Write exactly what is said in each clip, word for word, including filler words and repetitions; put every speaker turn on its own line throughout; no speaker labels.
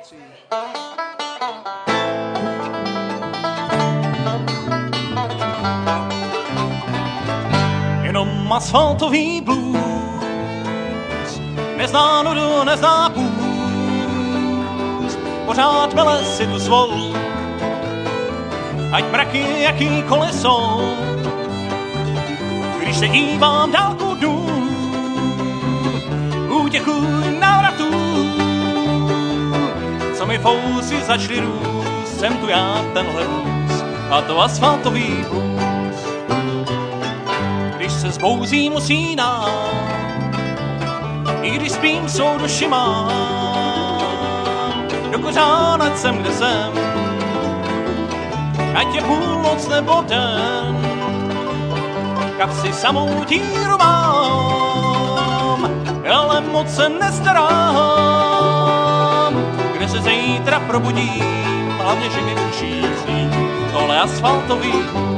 patří.
Jenom asfaltový blues nezná nudu, nezná půz. Pořád mele si tu svou, ať mraky jakýkoliv jsou. Když se dívám dálku dnů, útěkuj návratů, co mi fousy začali růst, jsem tu já tenhle blues, a to asfaltový blues. Když se zbouzí musí nám, i když spím svou duši mám, do kořánec jsem, kde jsem, ať je půlnoc nebo den, kapsy samou díru mám, ale moc se nestarám, kde se zítra probudím, hlavně, že mi uší zní tohle asfaltový.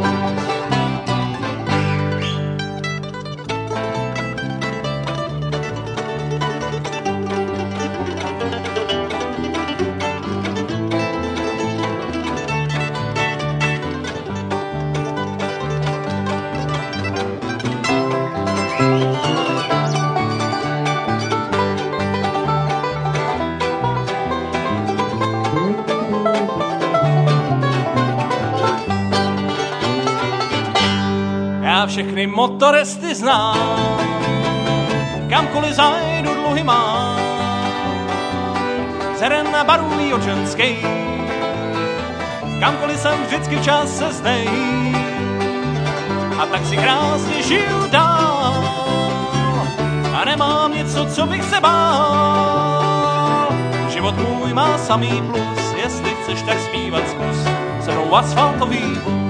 Všechny motoristy znám, kamkoliv zajdu dluhy mám, zeren na baru o ženský, kamkoliv jsem vždycky včas se zdej, a tak si krásně žiju dál, a nemám něco, co bych se bál. Život můj má samý plus, jestli chceš tak zpívat zkus se mnou asfaltový blues.